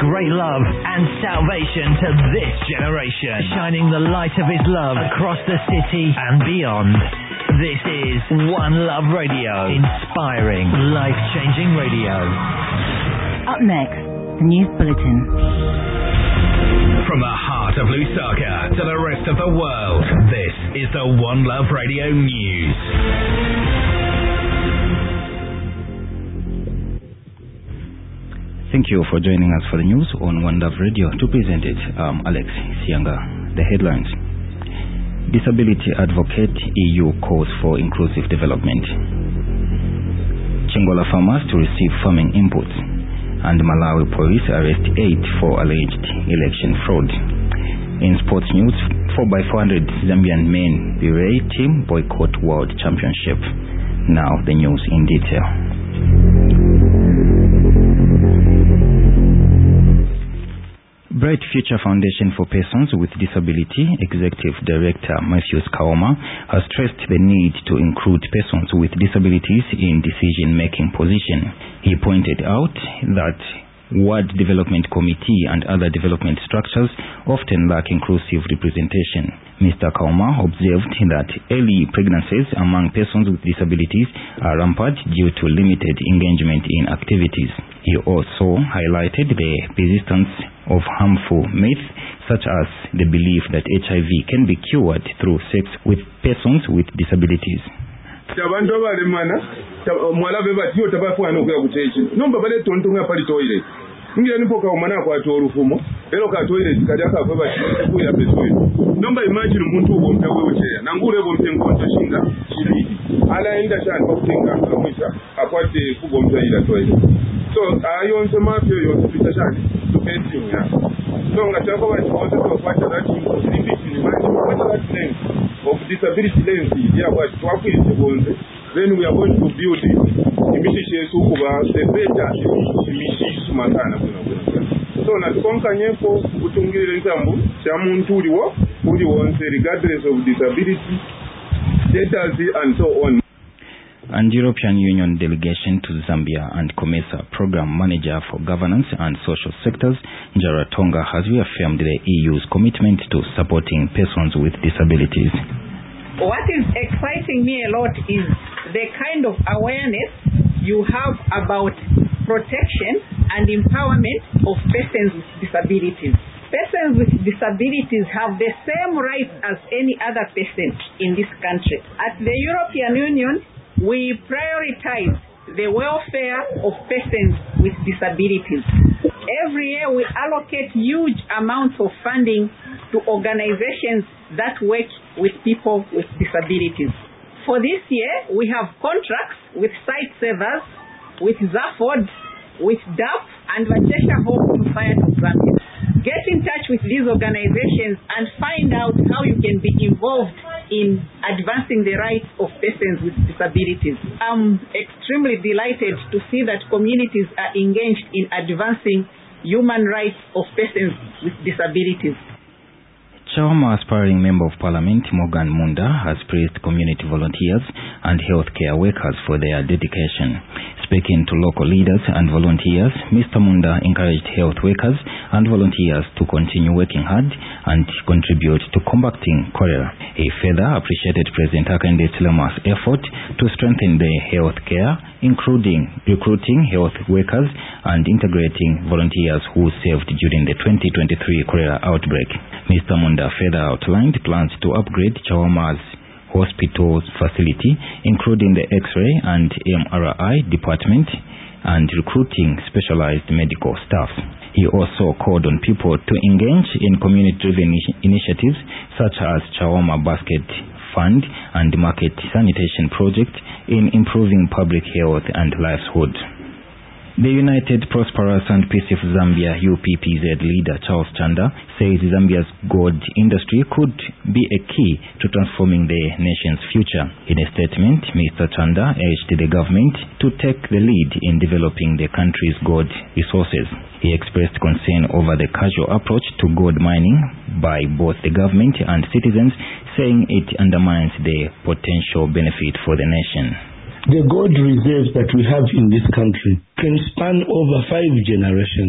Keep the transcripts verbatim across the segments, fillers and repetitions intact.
great love and salvation to this generation, shining the light of his love across the city and beyond. This is One Love Radio, inspiring, life-changing radio. Up next, the News Bulletin. From the heart of Lusaka to the rest of the world, this is the One Love Radio News. Thank you for joining us for the news on One Love Radio. To present it, I'm Alex Sianga. The headlines. Disability advocate E U calls for inclusive development. Chingola farmers to receive farming inputs. And Malawi police arrest eight for alleged election fraud. In sports news, four by four hundred Zambian men relay team boycott World Championship. Now the news in detail. Bright Future Foundation for Persons with Disability Executive Director Matthews Kaoma has stressed the need to include persons with disabilities in decision-making position. He pointed out that Ward Development Committee and other development structures often lack inclusive representation. Mister Kaoma observed that early pregnancies among persons with disabilities are rampant due to limited engagement in activities. He also highlighted the persistence of harmful myths such as the belief that H I V can be cured through sex with persons with disabilities. Abantu abalemana mwala beba tiyo tabafwana okuya kuchechi nomba bale tontonga pali toilet ngira nipo ka umana kwa torufumo ero ka toilet kaja ka beba kuya beswe nomba imagine umuntu ubompe wewe nangure bompe nkonto shinga shiri ala enda chani bakutenga akamwisha akwate kubompe ila toilet so ayonse mafyo yonse pitashani tupeti ya so ngachako bati onse to kwacha that inclusivity imagine what that lens of disability lens ya kwa twakwise bonze then we are going to build imishi yesu kuba the better imishi sumakana kuna kuna so na tkonkanyeko kutungirira ntambu cha muntu uliwo uli wonse regardless of disability status and so on. And European Union delegation to Zambia and COMESA Program Manager for Governance and Social Sectors, Njara Tonga, has reaffirmed the E U's commitment to supporting persons with disabilities. What is exciting me a lot is the kind of awareness you have about protection and empowerment of persons with disabilities. Persons with disabilities have the same rights as any other person in this country. At the European Union, we prioritize the welfare of persons with disabilities. Every year we allocate huge amounts of funding to organizations that work with people with disabilities. For this year, we have contracts with Site Savers, with Zafford, with D A P, and Vachesha Hope Society of Zambia. Get in touch with these organizations and find out how you can be involved in advancing the rights of persons with disabilities. I'm extremely delighted to see that communities are engaged in advancing human rights of persons with disabilities. Chawama aspiring Member of Parliament Morgan Munda has praised community volunteers and healthcare workers for their dedication. Speaking to local leaders and volunteers, Mister Munda encouraged health workers and volunteers to continue working hard and contribute to combating cholera. He further appreciated President Hakainde Hichilema's effort to strengthen the healthcare, including recruiting health workers and integrating volunteers who served during the twenty twenty-three cholera outbreak. Mister Munda further outlined plans to upgrade Chawama's hospital's facility, including the X-ray and M R I department, and recruiting specialized medical staff. He also called on people to engage in community-driven initiatives such as Chawama Basket Fund and Market Sanitation Project in improving public health and livelihood. The United Prosperous and Peaceful Zambia U P P Z leader Charles Chanda says Zambia's gold industry could be a key to transforming the nation's future. In a statement, Mister Chanda urged the government to take the lead in developing the country's gold resources. He expressed concern over the casual approach to gold mining by both the government and citizens, saying it undermines the potential benefit for the nation. The gold reserves that we have in this country can span over five generations.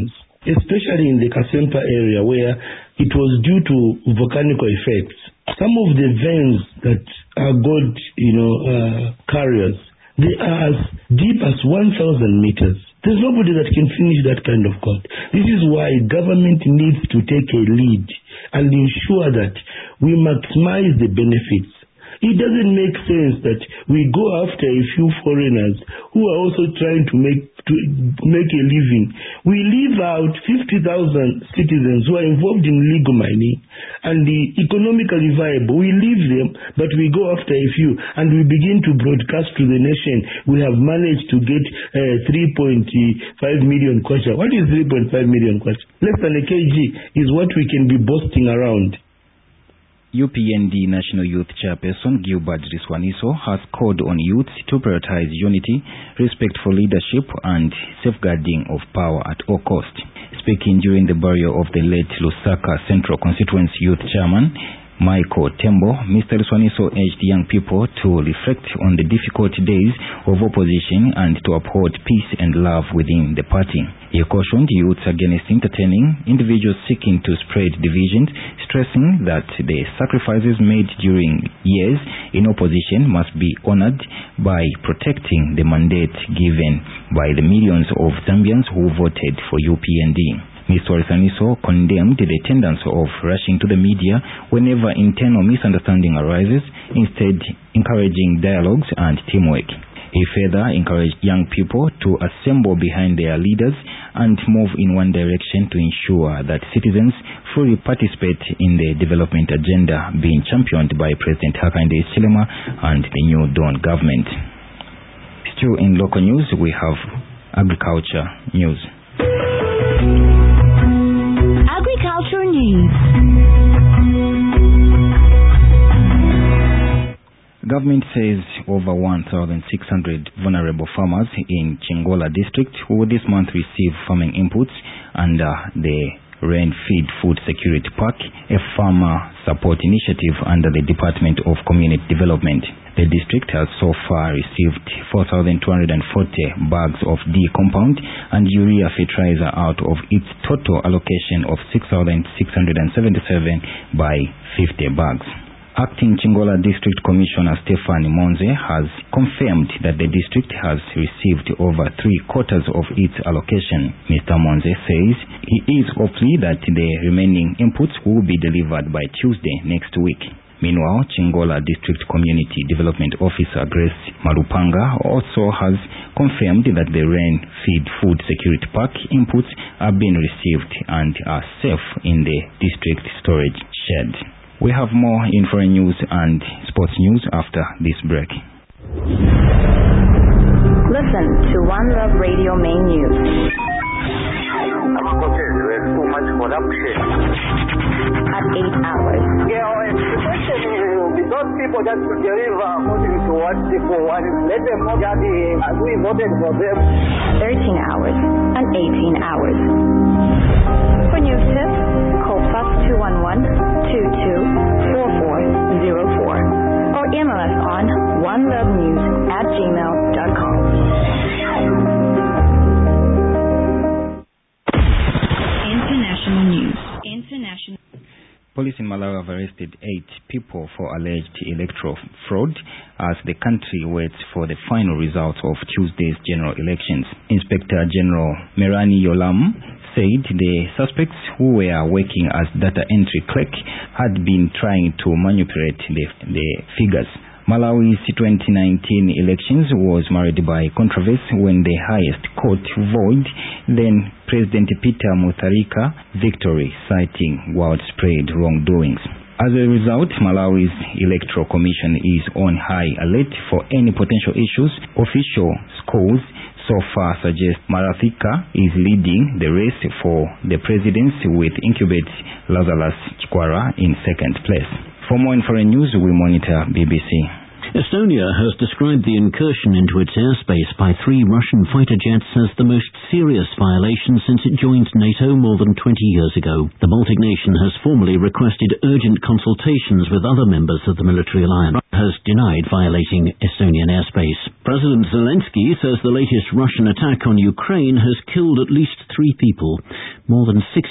especially in the Kasempa area where it was due to volcanic effects. Some of the veins that are gold, you know, uh, carriers, they are as deep as one thousand meters. There's nobody that can finish that kind of gold. This is why government needs to take a lead and ensure that we maximize the benefits. It doesn't make sense that we go after a few foreigners who are also trying to make to make a living. We leave out fifty thousand citizens who are involved in legal mining and the economically viable. We leave them, but we go after a few and we begin to broadcast to the nation. We have managed to get uh, three point five million kwacha. What is three point five million kwacha? Less than a kg is what we can be boasting around. U P N D National Youth Chairperson Gilbert Riswaniso has called on youths to prioritize unity, respect for leadership, and safeguarding of power at all costs. Speaking during the burial of the late Lusaka Central Constituency Youth Chairman Michael Tembo, Mister Riswaniso urged young people to reflect on the difficult days of opposition and to uphold peace and love within the party. He cautioned youths against entertaining individuals seeking to spread divisions, stressing that the sacrifices made during years in opposition must be honored by protecting the mandate given by the millions of Zambians who voted for U P N D. Mister Riswaniso condemned the tendency of rushing to the media whenever internal misunderstanding arises, instead encouraging dialogues and teamwork. He further encouraged young people to assemble behind their leaders and move in one direction to ensure that citizens fully participate in the development agenda being championed by President Hakainde Hichilema and the New Dawn government. Still in local news, we have agriculture news. Agriculture news. Government says over one thousand six hundred vulnerable farmers in Chingola district will this month receive farming inputs under the Rain Feed Food Security Pack, a farmer support initiative under the Department of Community Development. The district has so far received four thousand two hundred forty bags of D compound and urea fertilizer out of its total allocation of six thousand six hundred seventy-seven by fifty bags. Acting Chingola District Commissioner Stephanie Monze has confirmed that the district has received over three quarters of its allocation. Mister Monze says he is hopeful that the remaining inputs will be delivered by Tuesday next week. Meanwhile, Chingola District Community Development Officer Grace Marupanga also has confirmed that the Rain Feed Food Security Pack inputs are being received and are safe in the district storage shed. We have more in foreign news and sports news after this break. Listen to One Love Radio main news. At eight hours. Yeah, the question will be those people that will deliver according to what people want. Let them know that we voted for them. thirteen hours and eighteen hours. For news tips, call plus two one one, two two four four zero four or email us on onelovenews at gmail dot com. International news. International. Police in Malawi have arrested eight people for alleged electoral fraud as the country waits for the final results of Tuesday's general elections. Inspector General Merani Yolam said the suspects who were working as data entry clerk had been trying to manipulate the, the figures. Malawi's twenty nineteen elections was marred by controversy when the highest court void then President Peter Mutharika victory, citing widespread wrongdoings. As a result, Malawi's Electoral Commission is on high alert for any potential issues. Official scores so far suggest Marathika is leading the race for the presidency with incumbent Lazarus Chikwara in second place. For more foreign news, we monitor B B C. Estonia has described the incursion into its airspace by three Russian fighter jets as the most serious violation since it joined NATO more than twenty years ago. The Baltic nation has formally requested urgent consultations with other members of the military alliance. Russia has denied violating Estonian airspace. President Zelensky says the latest Russian attack on Ukraine has killed at least three people. More than six